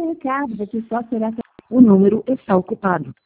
recado que só será... O número está ocupado.